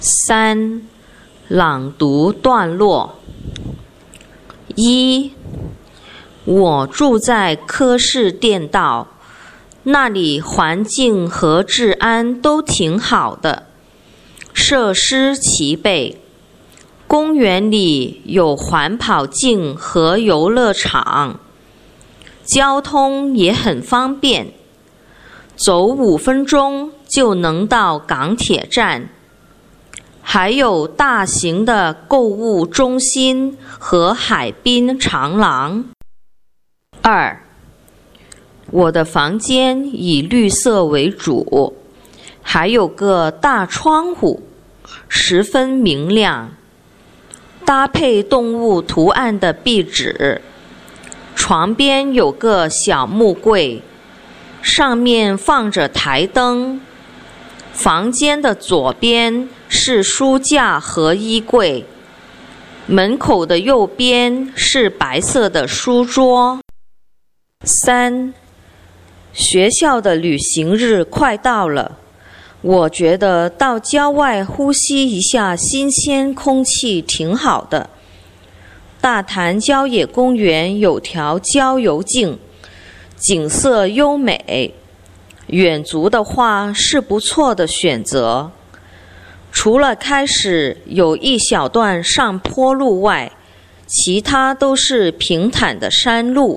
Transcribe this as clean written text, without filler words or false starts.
3. 朗读段落。1. 我住在科士甸道，那里环境和治安都挺好的，设施齐备。公园里有环跑径和游乐场，交通也很方便，走5分钟就能到港铁站。还有大型的购物中心和海滨长廊。2. 我的房间以绿色为主，还有个大窗户，十分明亮，搭配动物图案的壁纸。床边有个小木柜，上面放着台灯。房间的左边是书架和衣柜，门口的右边是白色的书桌。3. 学校的旅行日快到了，我觉得到郊外呼吸一下新鲜空气挺好的。大潭郊野公园有条郊游径，景色优美，远足的话是不错的选择。除了开始有一小段上坡路外，其他都是平坦的山路。